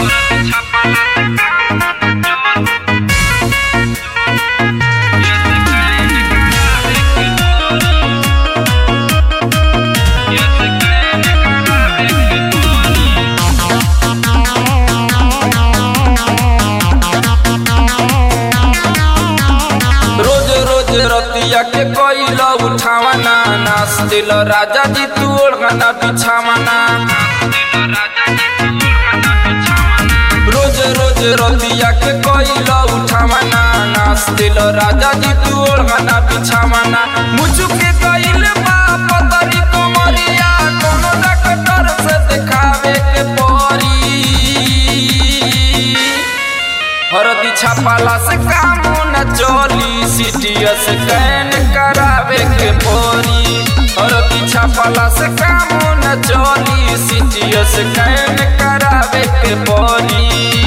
रतिया के कोइला उठावना नाच दिल राजा जी तू ओढ़ना बिछावना रोज रोज रतिया के कोइला उठावना नाच दिल राजा जी तू ओढ़ना बिछावना मुझके कइल बाप तरी कमरिया कोनो डॉक्टर से दिखावे के पड़ी हरदी छापाला से काम न चली सीटीएस स्कैन करावे के पड़ी हरदी छापाला से काम न चली सीटीएस स्कैन करावे के पड़ी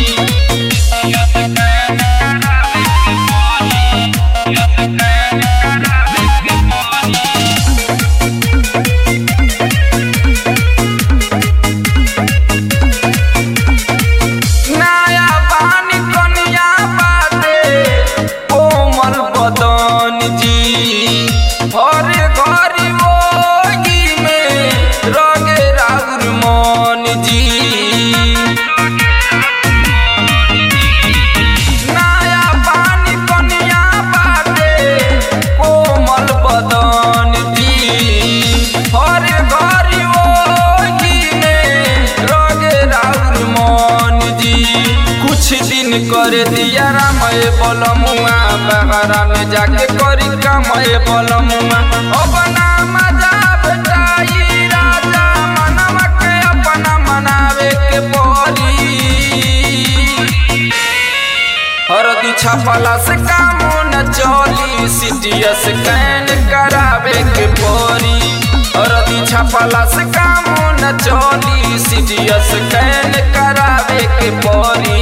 कर दिया रामय बलमुआ बहरा में जाके करी कामय बलमुआ अपना मजा बेटाई राजा मनवा के अपना मनावे के पड़ी हरदी छापाला से काम न चली सीटीएस स्कैन करावे के पड़ी हरदी छापाला से काम न चली सीटीएस स्कैन करावे के पड़ी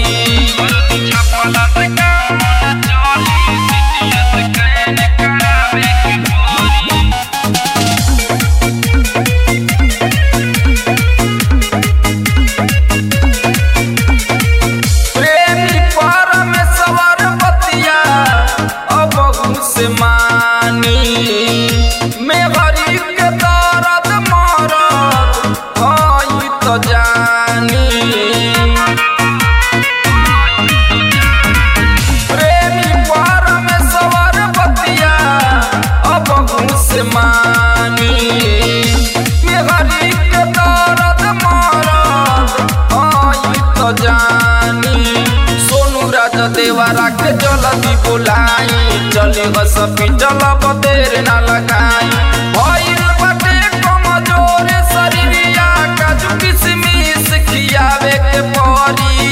देवरा के जल्दी बुलाई चली हॉस्पिटल देर ना लगाई भइल बाटे कमजोर शरीरिया काजू किशमिश खियावे के पड़ी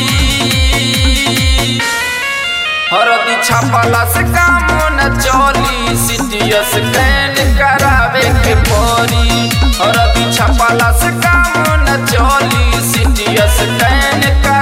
हरदी छापाला से काम न चली सीटीएस स्कैन करावे के पड़ी हरदी छापाला से काम न चली सीटीएस स्कैन